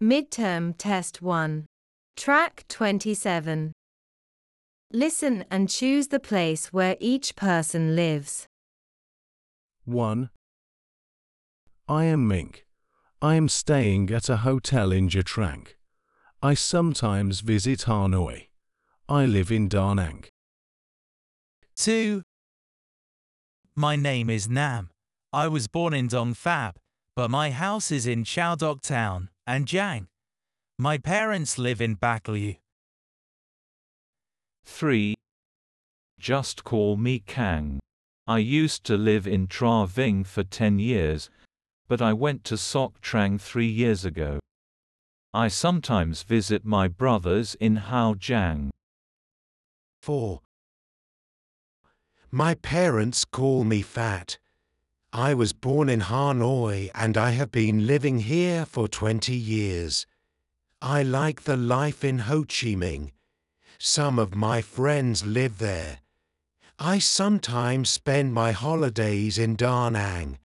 Midterm Test 1. Track 27. Listen and choose the place where each person lives. 1. I am Mink. I am staying at a hotel in Nha Trang. I sometimes visit Hanoi. I live in Da Nang. 2. My name is Nam. I was born in Dong Phab, but my house is in Chao Doc Town and Giang. My parents live in Bac Lieu. 3. Just call me Kang. I used to live in Tra Vinh for 10 years, but I went to Soc Trang 3 years ago. I sometimes visit my brothers in Hao Giang. 4. My parents call me Fat. I was born in Hanoi and I have been living here for 20 years. I like the life in Ho Chi Minh. Some of my friends live there. I sometimes spend my holidays in Da Nang.